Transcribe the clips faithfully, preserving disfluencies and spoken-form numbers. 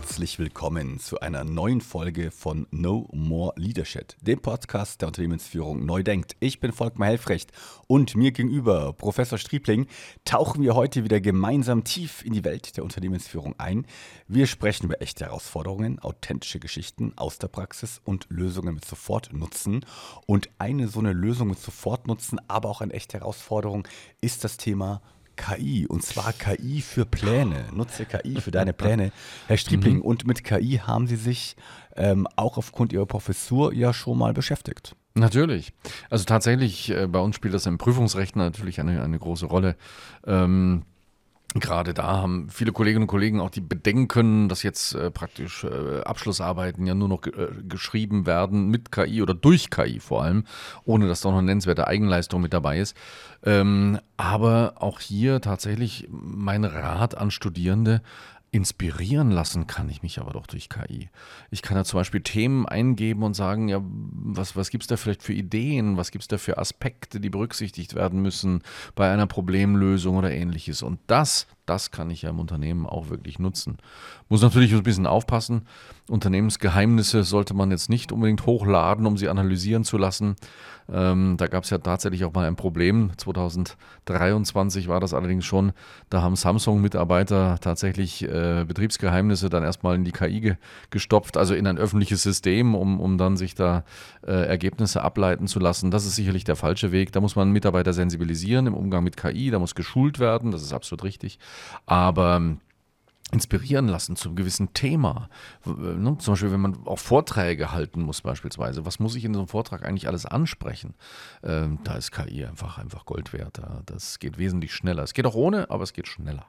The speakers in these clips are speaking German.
herzlich willkommen zu einer neuen Folge von No More Leadership, dem Podcast der Unternehmensführung neu denkt. Ich bin Volkmar Helfrecht und mir gegenüber Professor Striebling tauchen wir heute wieder gemeinsam tief in die Welt der Unternehmensführung ein. Wir sprechen über echte Herausforderungen, authentische Geschichten aus der Praxis und Lösungen mit Sofortnutzen. Und eine so eine Lösung mit Sofortnutzen, aber auch eine echte Herausforderung ist das Thema K I, und zwar K I für Pläne. Nutze K I für deine Pläne. Herr Striebling, mhm. und mit K I haben Sie sich ähm, auch aufgrund Ihrer Professur ja schon mal beschäftigt. Natürlich. Also tatsächlich, äh, bei uns spielt das im Prüfungsrecht natürlich eine, eine große Rolle. Ähm, Gerade da haben viele Kolleginnen und Kollegen auch die Bedenken, dass jetzt äh, praktisch äh, Abschlussarbeiten ja nur noch ge- äh, geschrieben werden mit K I oder durch K I vor allem, ohne dass da noch eine nennenswerte Eigenleistung mit dabei ist. Ähm, aber auch hier tatsächlich mein Rat an Studierende: Inspirieren lassen kann ich mich aber doch durch K I. Ich kann da zum Beispiel Themen eingeben und sagen, ja, was, was gibt es da vielleicht für Ideen, was gibt es da für Aspekte, die berücksichtigt werden müssen bei einer Problemlösung oder ähnliches. Und das, das kann ich ja im Unternehmen auch wirklich nutzen. Muss natürlich ein bisschen aufpassen. Unternehmensgeheimnisse sollte man jetzt nicht unbedingt hochladen, um sie analysieren zu lassen. Ähm, da gab es ja tatsächlich auch mal ein Problem. zwanzig dreiundzwanzig war das allerdings schon. Da haben Samsung-Mitarbeiter tatsächlich äh, Betriebsgeheimnisse dann erstmal in die K I ge- gestopft, also in ein öffentliches System, um, um dann sich da äh, Ergebnisse ableiten zu lassen. Das ist sicherlich der falsche Weg. Da muss man Mitarbeiter sensibilisieren im Umgang mit K I. Da muss geschult werden. Das ist absolut richtig. Aber inspirieren lassen zu einem gewissen Thema. Ne? Zum Beispiel, wenn man auch Vorträge halten muss beispielsweise. Was muss ich in so einem Vortrag eigentlich alles ansprechen? Ähm, da ist K I einfach, einfach Gold wert. Das geht wesentlich schneller. Es geht auch ohne, aber es geht schneller.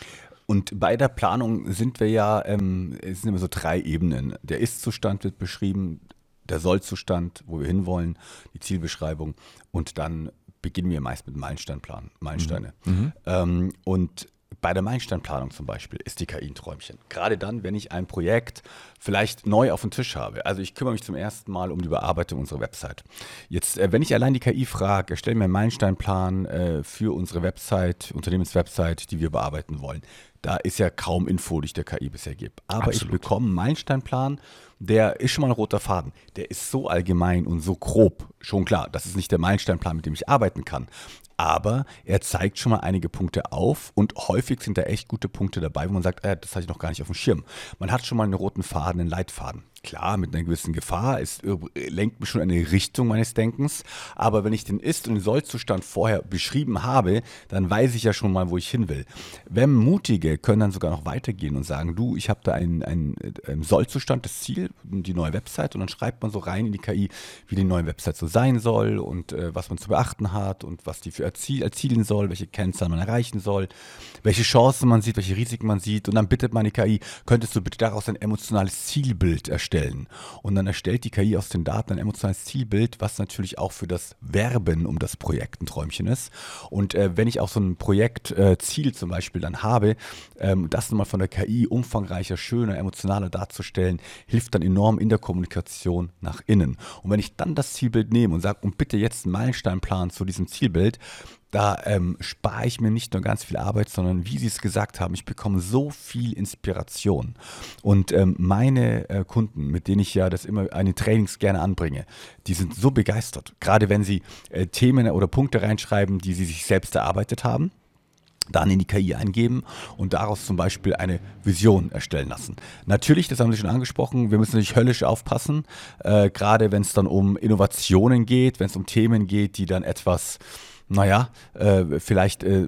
Und bei der Planung sind wir ja, ähm, es sind immer so drei Ebenen. Der Ist-Zustand wird beschrieben, der Soll-Zustand, wo wir hinwollen, die Zielbeschreibung, und dann beginnen wir meist mit Meilensteinplan, Meilensteine. Mhm. Ähm, und bei der Meilensteinplanung zum Beispiel ist die K I ein Träumchen. Gerade dann, wenn ich ein Projekt vielleicht neu auf dem Tisch habe. Also ich kümmere mich zum ersten Mal um die Überarbeitung unserer Website. Jetzt, äh, wenn ich allein die K I frage, erstelle mir einen Meilensteinplan äh, für unsere Website, Unternehmenswebsite, die wir bearbeiten wollen. Da ist ja kaum Info, die ich der K I bisher gebe. Aber Absolut. Ich bekomme einen Meilensteinplan, der ist schon mal ein roter Faden. Der ist so allgemein und so grob. Schon klar, das ist nicht der Meilensteinplan, mit dem ich arbeiten kann. Aber er zeigt schon mal einige Punkte auf, und häufig sind da echt gute Punkte dabei, wo man sagt, äh, das hatte ich noch gar nicht auf dem Schirm. Man hat schon mal einen roten Faden, einen Leitfaden. Klar, mit einer gewissen Gefahr, es lenkt mich schon in eine Richtung meines Denkens, aber wenn ich den Ist- und den Soll-Zustand vorher beschrieben habe, dann weiß ich ja schon mal, wo ich hin will. Wenn Mutige können dann sogar noch weitergehen und sagen, du, ich habe da einen, einen, einen Soll-Zustand, das Ziel, die neue Website, und dann schreibt man so rein in die K I, wie die neue Website so sein soll und äh, was man zu beachten hat und was die für erzie- erzielen soll, welche Kennzahlen man erreichen soll, welche Chancen man sieht, welche Risiken man sieht, und dann bittet man die K I, könntest du bitte daraus ein emotionales Zielbild erstellen? Und dann erstellt die K I aus den Daten ein emotionales Zielbild, was natürlich auch für das Werben um das Projekt ein Träumchen ist. Und äh, wenn ich auch so ein Projektziel äh, zum Beispiel dann habe, ähm, das nochmal von der K I umfangreicher, schöner, emotionaler darzustellen, hilft dann enorm in der Kommunikation nach innen. Und wenn ich dann das Zielbild nehme und sage, und bitte jetzt einen Meilensteinplan zu diesem Zielbild, da ähm, spare ich mir nicht nur ganz viel Arbeit, sondern, wie Sie es gesagt haben, ich bekomme so viel Inspiration. Und ähm, meine äh, Kunden, mit denen ich ja das immer an den Trainings gerne anbringe, die sind so begeistert. Gerade wenn sie äh, Themen oder Punkte reinschreiben, die sie sich selbst erarbeitet haben, dann in die K I eingeben und daraus zum Beispiel eine Vision erstellen lassen. Natürlich, das haben Sie schon angesprochen, wir müssen natürlich höllisch aufpassen, äh, gerade wenn es dann um Innovationen geht, wenn es um Themen geht, die dann etwas, naja, äh, vielleicht äh,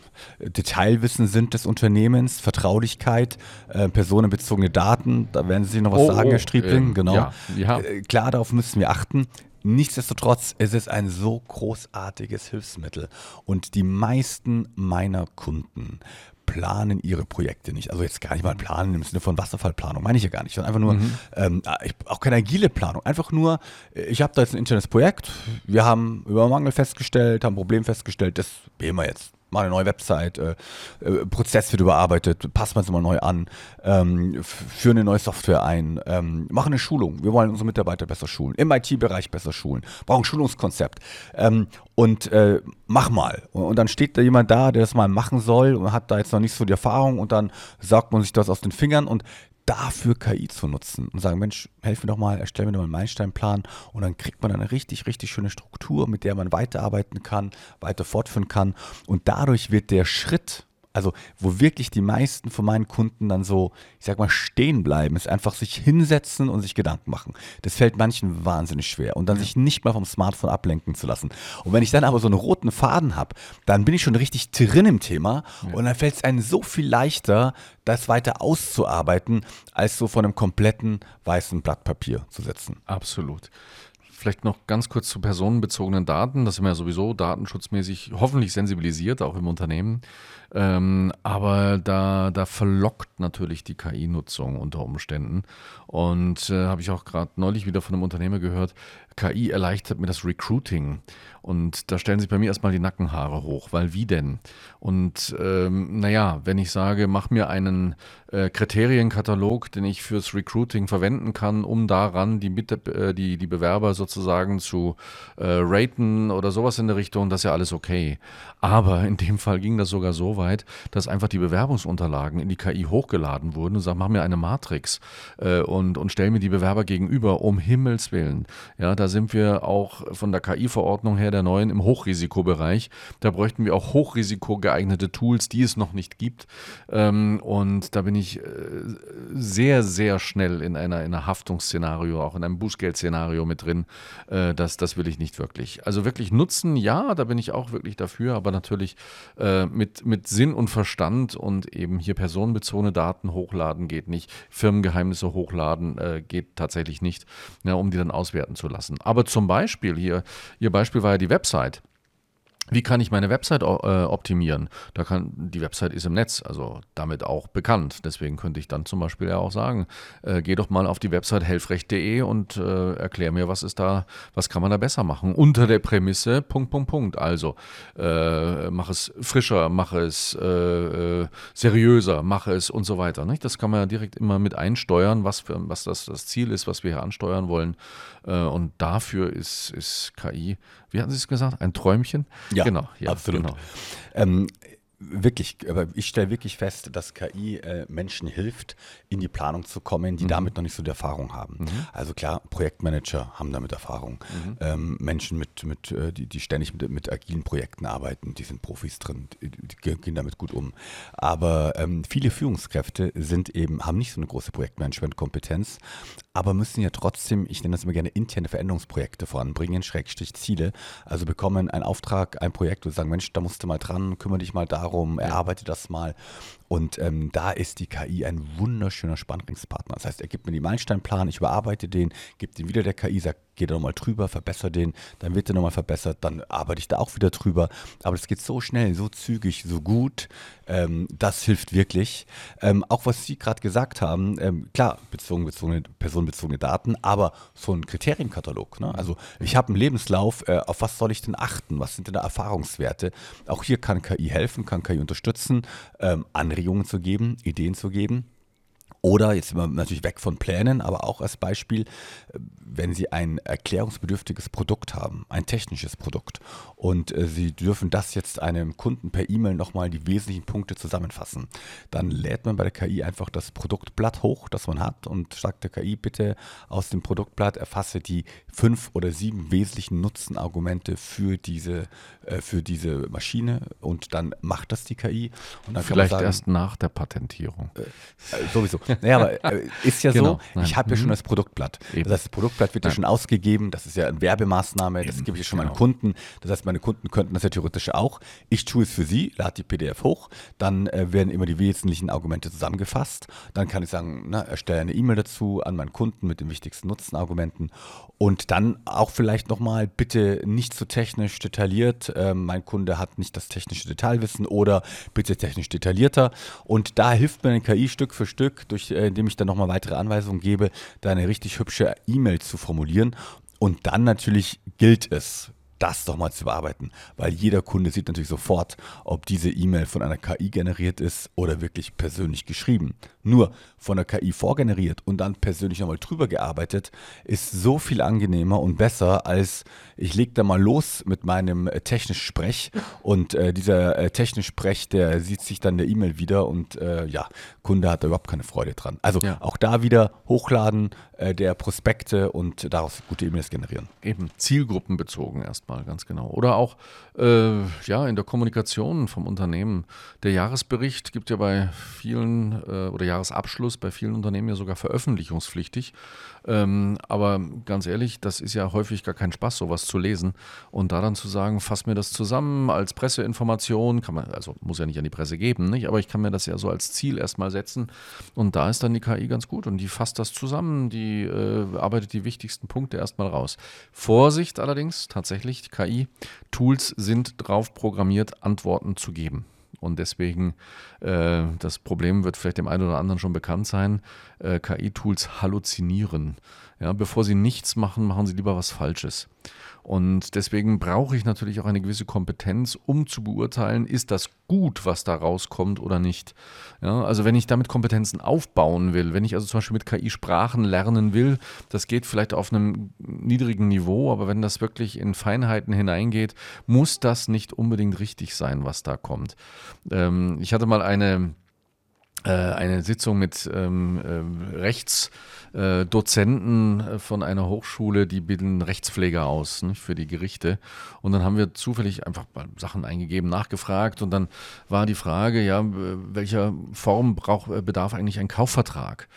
Detailwissen sind des Unternehmens, Vertraulichkeit, äh, personenbezogene Daten, da werden Sie sich noch was Oh, sagen, oh, Herr Striebling, ähm, genau. ja, ja. Äh, klar, darauf müssen wir achten. Nichtsdestotrotz ist es ein so großartiges Hilfsmittel, und die meisten meiner Kunden planen ihre Projekte nicht. Also jetzt gar nicht mal planen im Sinne von Wasserfallplanung, meine ich ja gar nicht, sondern einfach nur, mhm. ähm, ich, auch keine agile Planung, einfach nur, ich habe da jetzt ein internes Projekt, wir haben über Mangel festgestellt, haben ein Problem festgestellt, das beheben wir jetzt. Mal eine neue Website, äh, äh, Prozess wird überarbeitet, passen wir es mal neu an, ähm, f- führen eine neue Software ein, ähm, machen eine Schulung. Wir wollen unsere Mitarbeiter besser schulen, im I T-Bereich besser schulen, brauchen ein Schulungskonzept. Ähm, und äh, mach mal. Und, und dann steht da jemand da, der das mal machen soll und hat da jetzt noch nicht so die Erfahrung, und dann saugt man sich das aus den Fingern, und dafür K I zu nutzen und sagen, Mensch, helf mir doch mal, erstell mir doch mal einen Meilensteinplan und dann kriegt man eine richtig, richtig schöne Struktur, mit der man weiterarbeiten kann, weiter fortführen kann und dadurch wird der Schritt, also wo wirklich die meisten von meinen Kunden dann so, ich sag mal, stehen bleiben, ist einfach sich hinsetzen und sich Gedanken machen. Das fällt manchen wahnsinnig schwer und dann ja. sich nicht mal vom Smartphone ablenken zu lassen. Und wenn ich dann aber so einen roten Faden habe, dann bin ich schon richtig drin im Thema ja. und dann fällt es einem so viel leichter, das weiter auszuarbeiten, als so von einem kompletten weißen Blatt Papier zu setzen. Absolut. Vielleicht noch ganz kurz zu personenbezogenen Daten. Das sind wir ja sowieso datenschutzmäßig hoffentlich sensibilisiert, auch im Unternehmen. Ähm, aber da, da verlockt natürlich die K I-Nutzung unter Umständen. Und äh, habe ich auch gerade neulich wieder von einem Unternehmer gehört, K I erleichtert mir das Recruiting. Und da stellen sich bei mir erstmal die Nackenhaare hoch, weil wie denn? Und ähm, naja, wenn ich sage, mach mir einen äh, Kriterienkatalog, den ich fürs Recruiting verwenden kann, um daran die, Mit äh, die, die Bewerber sozusagen zu äh, raten oder sowas in der Richtung, das ist ja alles okay. Aber in dem Fall ging das sogar so weit, dass einfach die Bewerbungsunterlagen in die K I hochgeladen wurden und sagen, mach mir eine Matrix äh, und, und stell mir die Bewerber gegenüber, um Himmels Willen. Ja, da sind wir auch von der K I-Verordnung her der neuen im Hochrisikobereich. Da bräuchten wir auch hochrisikogeeignete Tools, die es noch nicht gibt. Ähm, und da bin ich äh, sehr, sehr schnell in einer, in einer Haftungsszenario, auch in einem Bußgeldszenario mit drin. Äh, das, das will ich nicht wirklich. Also wirklich nutzen, ja, da bin ich auch wirklich dafür, aber natürlich äh, mit, mit Sinn und Verstand und eben hier personenbezogene Daten hochladen geht nicht. Firmengeheimnisse hochladen äh, geht tatsächlich nicht, ja, um die dann auswerten zu lassen. Aber zum Beispiel hier, Ihr Beispiel war ja die Website. Wie kann ich meine Website äh, optimieren? Da kann, die Website ist im Netz, also damit auch bekannt. Deswegen könnte ich dann zum Beispiel ja auch sagen, äh, geh doch mal auf die Website helfrecht punkt de und äh, erklär mir, was ist da, was kann man da besser machen? Unter der Prämisse, Punkt, Punkt, Punkt. Also äh, mach es frischer, mach es äh, äh, seriöser, mach es und so weiter. Nicht? Das kann man ja direkt immer mit einsteuern, was, für, was das, das Ziel ist, was wir hier ansteuern wollen. Äh, und dafür ist, ist K I, wie hatten Sie es gesagt, ein Träumchen? Ja, genau, ja, absolut. Genau. Ähm, wirklich, aber ich stelle wirklich fest, dass K I äh, Menschen hilft, in die Planung zu kommen, die mhm. damit noch nicht so die Erfahrung haben. Mhm. Also klar, Projektmanager haben damit Erfahrung. Mhm. Ähm, Menschen, mit, mit, äh, die, die ständig mit, mit agilen Projekten arbeiten, die sind Profis drin, die, die gehen damit gut um. Aber ähm, viele Führungskräfte sind eben, haben nicht so eine große Projektmanagement-Kompetenz, aber müssen ja trotzdem, ich nenne das immer gerne, interne Veränderungsprojekte voranbringen, Schrägstrich Ziele. Also bekommen einen Auftrag, ein Projekt und sagen, Mensch, da musst du mal dran, kümmere dich mal darum, erarbeite das mal. Und ähm, da ist die K I ein wunderschöner Spannungspartner. Das heißt, er gibt mir den Meilensteinplan, ich überarbeite den, gebe den wieder der K I, sagt, geh da nochmal drüber, verbessere den, dann wird der nochmal verbessert, dann arbeite ich da auch wieder drüber. Aber das geht so schnell, so zügig, so gut. Ähm, das hilft wirklich. Ähm, auch was Sie gerade gesagt haben, ähm, klar, bezogen, bezogene, personenbezogene Daten, aber so ein Kriterienkatalog. Ne? Also ich habe einen Lebenslauf, äh, auf was soll ich denn achten? Was sind denn da Erfahrungswerte? Auch hier kann K I helfen, kann K I unterstützen, ähm, Anregungen zu geben, Ideen zu geben. Oder, jetzt sind wir natürlich weg von Plänen, aber auch als Beispiel, wenn Sie ein erklärungsbedürftiges Produkt haben, ein technisches Produkt und äh, Sie dürfen das jetzt einem Kunden per E-Mail nochmal die wesentlichen Punkte zusammenfassen, dann lädt man bei der K I einfach das Produktblatt hoch, das man hat und sagt der K I, bitte aus dem Produktblatt erfasse die fünf oder sieben wesentlichen Nutzenargumente für diese, äh, für diese Maschine und dann macht das die K I. Und dann Vielleicht kann man sagen, erst nach der Patentierung. Äh, äh, sowieso. Naja, aber äh, ist ja Genau, so, ich habe ja schon das Produktblatt. Eben. Das heißt, das Produktblatt wird ja Nein. schon ausgegeben, das ist ja eine Werbemaßnahme, das Eben, gebe ich schon meinen genau. Kunden. Das heißt, meine Kunden könnten das ja theoretisch auch. Ich tue es für sie, lade die P D F hoch, dann äh, werden immer die wesentlichen Argumente zusammengefasst. Dann kann ich sagen, na, erstelle eine E-Mail dazu an meinen Kunden mit den wichtigsten Nutzenargumenten und dann auch vielleicht nochmal bitte nicht so technisch detailliert. Äh, mein Kunde hat nicht das technische Detailwissen oder bitte technisch detaillierter. Und da hilft mir eine K I Stück für Stück, durch, äh, indem ich dann nochmal weitere Anweisungen gebe, da eine richtig hübsche E-Mail zu formulieren. Und dann natürlich gilt es, das doch mal zu bearbeiten, weil jeder Kunde sieht natürlich sofort, ob diese E-Mail von einer K I generiert ist oder wirklich persönlich geschrieben. Nur von der K I vorgeneriert und dann persönlich nochmal drüber gearbeitet, ist so viel angenehmer und besser, als ich lege da mal los mit meinem äh, technisch Sprech und äh, dieser äh, technisch Sprech, der sieht sich dann in der E-Mail wieder und äh, ja, Kunde hat da überhaupt keine Freude dran. Also Ja. auch da wieder Hochladen äh, der Prospekte und daraus gute E-Mails generieren. Eben zielgruppenbezogen erstmal, ganz genau. Oder auch äh, ja, in der Kommunikation vom Unternehmen. Der Jahresbericht gibt ja bei vielen äh, oder Jahresabschluss bei vielen Unternehmen ja sogar veröffentlichungspflichtig. Ähm, aber ganz ehrlich, das ist ja häufig gar kein Spaß, sowas zu lesen. Und da dann zu sagen, fass mir das zusammen als Presseinformation, kann man, also muss ja nicht an die Presse geben, nicht? Aber ich kann mir das ja so als Ziel erstmal setzen. Und da ist dann die K I ganz gut und die fasst das zusammen, die äh, arbeitet die wichtigsten Punkte erstmal raus. Vorsicht allerdings, tatsächlich, K I-Tools sind drauf programmiert, Antworten zu geben. Und deswegen, äh, das Problem wird vielleicht dem einen oder anderen schon bekannt sein, äh, K I-Tools halluzinieren. Ja, bevor sie nichts machen, machen sie lieber was Falsches. Und deswegen brauche ich natürlich auch eine gewisse Kompetenz, um zu beurteilen, ist das gut, was da rauskommt oder nicht. Ja, also wenn ich damit Kompetenzen aufbauen will, wenn ich also zum Beispiel mit K I Sprachen lernen will, das geht vielleicht auf einem niedrigen Niveau, aber wenn das wirklich in Feinheiten hineingeht, muss das nicht unbedingt richtig sein, was da kommt. Ähm, ich hatte mal eine, äh, eine Sitzung mit ähm, äh, Rechts- Äh, Dozenten äh, von einer Hochschule, die bilden Rechtspfleger aus, nicht, für die Gerichte. Und dann haben wir zufällig einfach mal Sachen eingegeben, nachgefragt und dann war die Frage, ja, äh, welcher Form braucht, äh, bedarf eigentlich ein Kaufvertrag?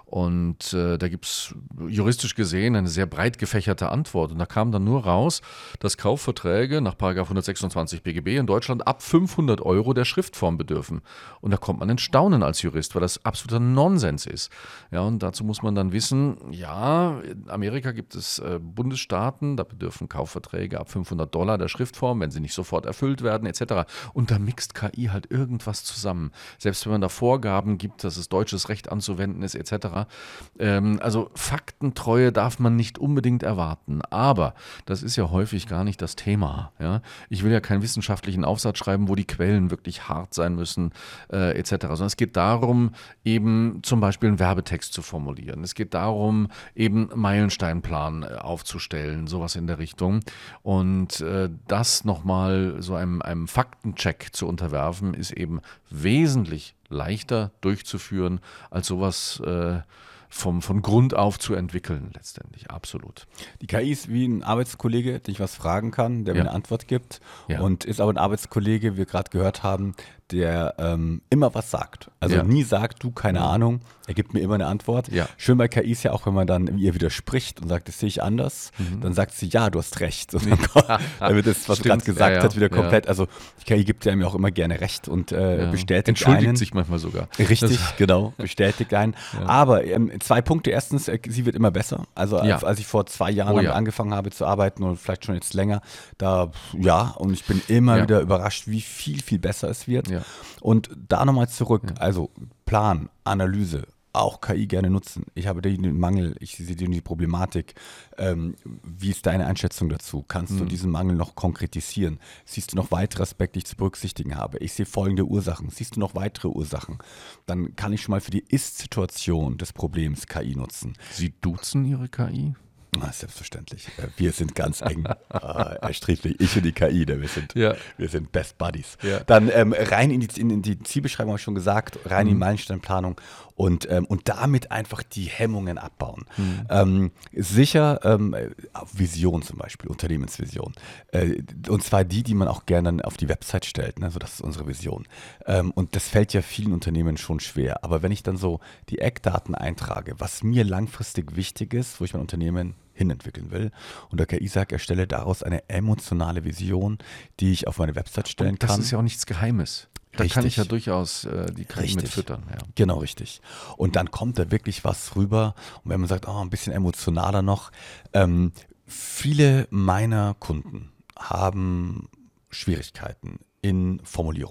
Und äh, da gibt es juristisch gesehen eine sehr breit gefächerte Antwort. Und da kam dann nur raus, dass Kaufverträge nach Paragraph hundertsechsundzwanzig B G B in Deutschland ab fünfhundert Euro der Schriftform bedürfen. Und da kommt man in Staunen als Jurist, weil das absoluter Nonsens ist. Ja, und dazu muss man dann wissen, ja, in Amerika gibt es äh, Bundesstaaten, da bedürfen Kaufverträge ab fünfhundert Dollar der Schriftform, wenn sie nicht sofort erfüllt werden, et cetera. Und da mixt K I halt irgendwas zusammen. Selbst wenn man da Vorgaben gibt, dass es deutsches Recht anzuwenden ist, et cetera. Ähm, also Faktentreue darf man nicht unbedingt erwarten, aber das ist ja häufig gar nicht das Thema. Ja? Ich will ja keinen wissenschaftlichen Aufsatz schreiben, wo die Quellen wirklich hart sein müssen, äh, et cetera. Sondern es geht darum, eben zum Beispiel einen Werbetext zu formulieren. Es geht darum, eben einen Meilensteinplan äh, aufzustellen, sowas in der Richtung. Und äh, das nochmal so einem, einem Faktencheck zu unterwerfen, ist eben wesentlich leichter durchzuführen, als sowas äh, vom, von Grund auf zu entwickeln, letztendlich. Absolut. Die K I ist wie ein Arbeitskollege, den ich was fragen kann, der Ja. mir eine Antwort gibt. Ja. Und ist aber ein Arbeitskollege, wie wir gerade gehört haben, der ähm, immer was sagt. Also Ja. nie sagt, du, keine Ahnung, er gibt mir immer eine Antwort. Ja. Schön bei K I ist ja auch, wenn man dann ihr widerspricht und sagt, das sehe ich anders, dann sagt sie, ja, du hast recht. Und dann, dann wird das, was du Stimmt. gerade gesagt Ja, ja. hast, wieder Ja. komplett, also die K I gibt ja mir auch immer gerne recht und äh, Ja. bestätigt Entschuldigt einen. sich manchmal sogar. Richtig, Das- genau, bestätigt einen. Aber ähm, zwei Punkte. Erstens, äh, sie wird immer besser. Also Ja. als, als ich vor zwei Jahren Oh damit ja. angefangen habe zu arbeiten und vielleicht schon jetzt länger, da ja, und ich bin immer Ja. wieder überrascht, wie viel, viel besser es wird. Ja. Und da nochmal zurück, also Plan, Analyse, auch K I gerne nutzen. Ich habe den Mangel, ich sehe die Problematik. Ähm, wie ist deine Einschätzung dazu? Kannst du diesen Mangel noch konkretisieren? Siehst du noch weitere Aspekte, die ich zu berücksichtigen habe? Ich sehe folgende Ursachen. Siehst du noch weitere Ursachen? Dann kann ich schon mal für die Ist-Situation des Problems K I nutzen. Sie duzen Ihre K I? Na, selbstverständlich. Äh, Wir sind ganz eng äh, erstreblich. Ich und die K I, ne? wir, sind, Ja. wir sind Best Buddies. Ja. Dann ähm, rein in die, in, in die Zielbeschreibung, habe ich schon gesagt, rein Mhm. in die Meilensteinplanung und, ähm, und damit einfach die Hemmungen abbauen. Mhm. Ähm, sicher ähm, Vision zum Beispiel, Unternehmensvision. Äh, und zwar die, die man auch gerne dann auf die Website stellt. Ne? So, das ist unsere Vision. Ähm, und das fällt ja vielen Unternehmen schon schwer. Aber wenn ich dann so die Eckdaten eintrage, was mir langfristig wichtig ist, wo ich mein Unternehmen hinentwickeln will. Und der K I sagt, erstelle daraus eine emotionale Vision, die ich auf meine Website stellen Das kann. ist ja auch nichts Geheimes. Da kann Richtig. ich ja durchaus äh, die K I Richtig. mit füttern. Ja. Genau, richtig. Und dann kommt da wirklich was rüber. Und wenn man sagt, oh, ein bisschen emotionaler noch, ähm, viele meiner Kunden haben Schwierigkeiten in Formulierung.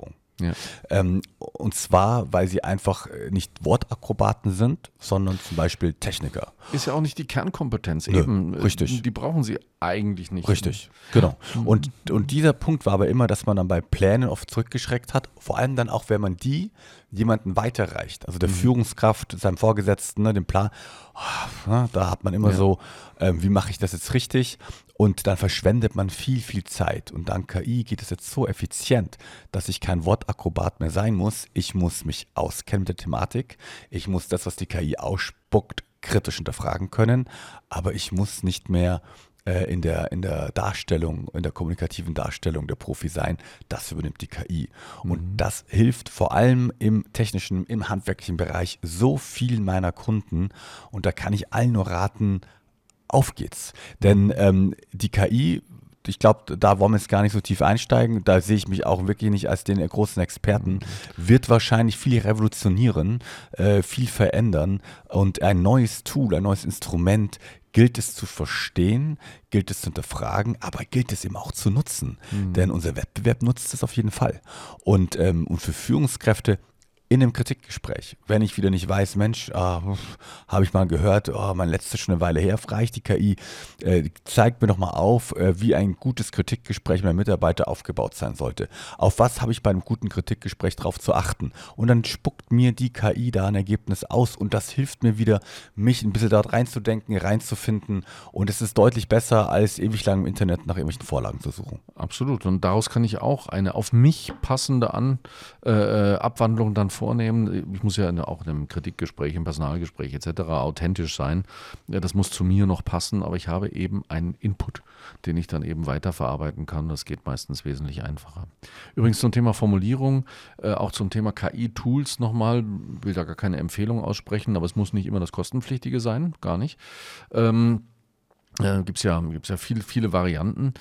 Ja. Ähm, und zwar, weil sie einfach nicht Wortakrobaten sind, sondern zum Beispiel Techniker. Ist ja auch nicht die Kernkompetenz. Nö, Eben, richtig. Die brauchen sie eigentlich nicht. Richtig, genau. Und, und dieser Punkt war aber immer, dass man dann bei Plänen oft zurückgeschreckt hat, vor allem dann auch, wenn man die jemanden weiterreicht, also der Mhm. Führungskraft, seinem Vorgesetzten, ne, den Plan, oh, ne, da hat man immer Ja. so, ähm, wie mache ich das jetzt richtig? Und dann verschwendet man viel, viel Zeit. Und dank K I geht es jetzt so effizient, dass ich kein Wortakrobat mehr sein muss. Ich muss mich auskennen mit der Thematik. Ich muss das, was die K I ausspuckt, kritisch hinterfragen können. Aber ich muss nicht mehr äh, in der, in der Darstellung, in der kommunikativen Darstellung der Profi sein. Das übernimmt die K I. Und das hilft vor allem im technischen, im handwerklichen Bereich so vielen meiner Kunden. Und da kann ich allen nur raten, auf geht's. Denn ähm, die K I, ich glaube, da wollen wir jetzt gar nicht so tief einsteigen, da sehe ich mich auch wirklich nicht als den großen Experten, wird wahrscheinlich viel revolutionieren, äh, viel verändern und ein neues Tool, ein neues Instrument gilt es zu verstehen, gilt es zu hinterfragen, aber gilt es eben auch zu nutzen. Denn unser Wettbewerb nutzt es auf jeden Fall. Und, ähm, und für Führungskräfte in einem Kritikgespräch, wenn ich wieder nicht weiß, Mensch, ah, habe ich mal gehört, oh, mein letztes schon eine Weile her, frage ich die K I, äh, zeigt mir doch mal auf, äh, wie ein gutes Kritikgespräch meiner Mitarbeiter aufgebaut sein sollte. Auf was habe ich bei einem guten Kritikgespräch drauf zu achten? Und dann spuckt mir die K I da ein Ergebnis aus und das hilft mir wieder, mich ein bisschen dort reinzudenken, reinzufinden und es ist deutlich besser, als ewig lang im Internet nach irgendwelchen Vorlagen zu suchen. Absolut. Und daraus kann ich auch eine auf mich passende An, äh, Abwandlung dann vornehmen. Ich muss ja auch in einem Kritikgespräch, im Personalgespräch et cetera authentisch sein. Ja, das muss zu mir noch passen, aber ich habe eben einen Input, den ich dann eben weiterverarbeiten kann. Das geht meistens wesentlich einfacher. Übrigens zum Thema Formulierung, äh, auch zum Thema K I-Tools nochmal, will da gar keine Empfehlung aussprechen, aber es muss nicht immer das Kostenpflichtige sein, gar nicht. Ähm, Äh, gibt es ja, gibt's ja viel, viele Varianten.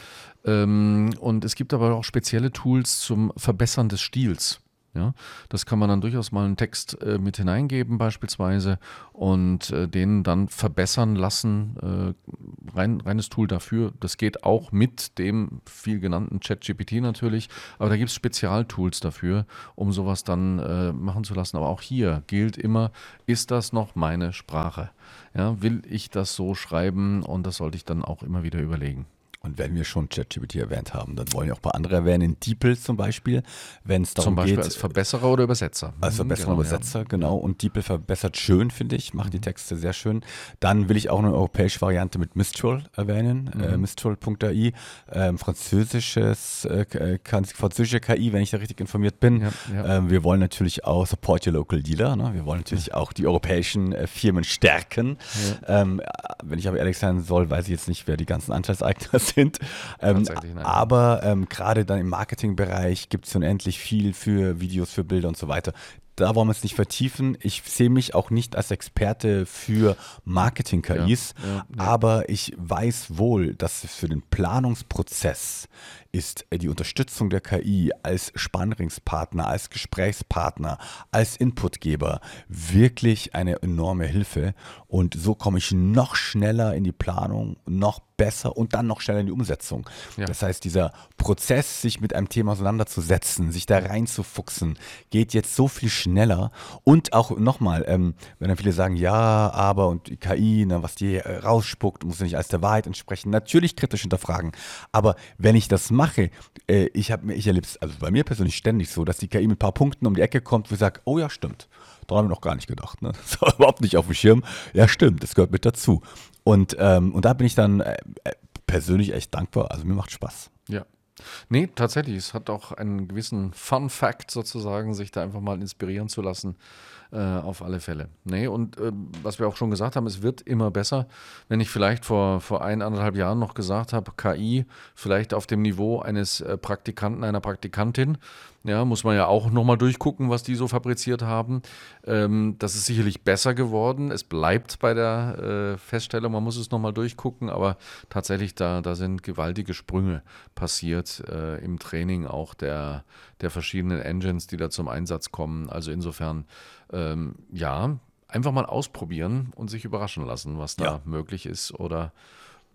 Ähm, und es gibt aber auch spezielle Tools zum Verbessern des Stils. Ja, das kann man dann durchaus mal einen Text äh, mit hineingeben beispielsweise und äh, den dann verbessern lassen. Äh, rein, reines Tool dafür. Das geht auch mit dem viel genannten ChatGPT natürlich, aber da gibt es Spezialtools dafür, um sowas dann äh, machen zu lassen. Aber auch hier gilt immer, ist das noch meine Sprache? Ja, will ich das so schreiben? Und das sollte ich dann auch immer wieder überlegen. Und wenn wir schon ChatGPT erwähnt haben, dann wollen wir auch ein paar andere erwähnen. DeepL zum Beispiel, wenn es darum Zum Beispiel geht. als Verbesserer oder Übersetzer. Als Verbesserer, Genau, Übersetzer, ja. genau. Und DeepL verbessert schön, finde ich, macht die Texte sehr schön. Dann will ich auch eine europäische Variante mit Mistral erwähnen, Mhm. äh, Mistral Punkt A I, ähm, französisches, äh, kann, französische K I, wenn ich da richtig informiert bin. Ja, ja. Ähm, wir wollen natürlich auch Support Your Local Dealer, ne? Wir wollen natürlich auch die europäischen äh, Firmen stärken. Ähm, wenn ich aber ehrlich sein soll, weiß ich jetzt nicht, wer die ganzen Anteilseigner sind. Ähm, Tatsächlich, nein. aber ähm, gerade dann im Marketingbereich gibt es unendlich viel für Videos, für Bilder und so weiter. Da wollen wir es nicht vertiefen. Ich sehe mich auch nicht als Experte für Marketing-K Is, Ja, ja, ja. aber ich weiß wohl, dass es für den Planungsprozess ist die Unterstützung der K I als Spannungspartner, als Gesprächspartner, als Inputgeber wirklich eine enorme Hilfe. Und so komme ich noch schneller in die Planung, noch besser und dann noch schneller in die Umsetzung. Ja. Das heißt, dieser Prozess, sich mit einem Thema auseinanderzusetzen, sich da reinzufuchsen, geht jetzt so viel schneller. Und auch nochmal, ähm, wenn dann viele sagen, ja, aber und die K I, ne, was die äh, rausspuckt, muss ja nicht alles der Wahrheit entsprechen. Natürlich kritisch hinterfragen. Aber wenn ich das mache, äh, ich habe mir, ich erlebe es, also bei mir persönlich ständig so, dass die K I mit ein paar Punkten um die Ecke kommt, wo ich sage, oh ja, stimmt. Daran haben wir noch gar nicht gedacht. Ne? Das war überhaupt nicht auf dem Schirm. Ja, stimmt, das gehört mit dazu. Und, ähm, und da bin ich dann äh, äh, persönlich echt dankbar. Also mir macht Spaß. Ja. Nee, tatsächlich. Es hat auch einen gewissen Fun-Fact sozusagen, sich da einfach mal inspirieren zu lassen. Äh, auf alle Fälle. Nee, und äh, was wir auch schon gesagt haben, es wird immer besser. Wenn ich vielleicht vor, vor ein, anderthalb Jahren noch gesagt habe, K I vielleicht auf dem Niveau eines äh, Praktikanten, einer Praktikantin, ja, muss man ja auch nochmal durchgucken, was die so fabriziert haben. Ähm, das ist sicherlich besser geworden. Es bleibt bei der äh, Feststellung, man muss es nochmal durchgucken, aber tatsächlich, da, da sind gewaltige Sprünge passiert äh, im Training auch der, der verschiedenen Engines, die da zum Einsatz kommen. Also insofern, ähm, ja, einfach mal ausprobieren und sich überraschen lassen, was da Ja. möglich ist oder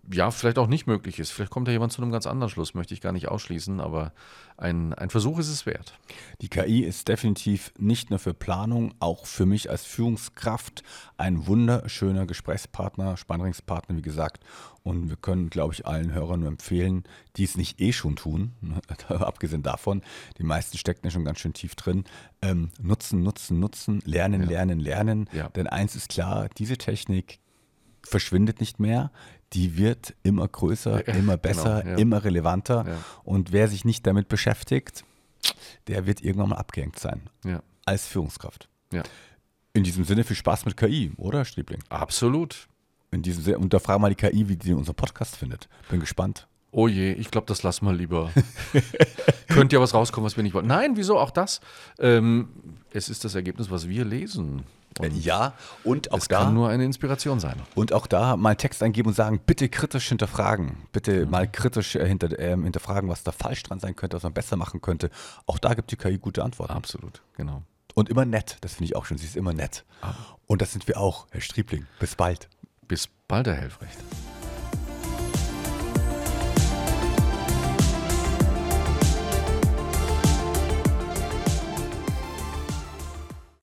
ja, vielleicht auch nicht möglich ist. Vielleicht kommt ja jemand zu einem ganz anderen Schluss, möchte ich gar nicht ausschließen, aber ein, ein Versuch ist es wert. Die K I ist definitiv nicht nur für Planung, auch für mich als Führungskraft ein wunderschöner Gesprächspartner, Spannungspartner, wie gesagt. Und wir können, glaube ich, allen Hörern nur empfehlen, die es nicht eh schon tun, abgesehen davon, die meisten stecken ja schon ganz schön tief drin, ähm, nutzen, nutzen, nutzen, lernen, Ja. lernen, lernen. Ja. Denn eins ist klar, diese Technik verschwindet nicht mehr. Die wird immer größer, Ja, immer besser, genau, ja. immer relevanter. Ja. Und wer sich nicht damit beschäftigt, der wird irgendwann mal abgehängt sein. Ja. Als Führungskraft. Ja. In diesem Sinne viel Spaß mit K I, oder Striebling? Absolut. In diesem Sinne, und da fragen wir mal die K I, wie die unseren Podcast findet. Bin gespannt. Oh je, ich glaube, das lassen wir lieber. Könnte ja was rauskommen, was wir nicht wollen. Nein, wieso auch das? Ähm, es ist das Ergebnis, was wir lesen. Und Ja, und auch es da kann nur eine Inspiration sein. und auch da mal einen Text eingeben und sagen, bitte kritisch hinterfragen. Bitte mal kritisch äh, hinter, ähm, hinterfragen, was da falsch dran sein könnte, was man besser machen könnte. Auch da gibt die K I gute Antworten. Absolut, genau. Und immer nett, das finde ich auch schön. Sie ist immer nett. Und das sind wir auch, Herr Striebling. Bis bald. Bis bald, Herr Helfrecht.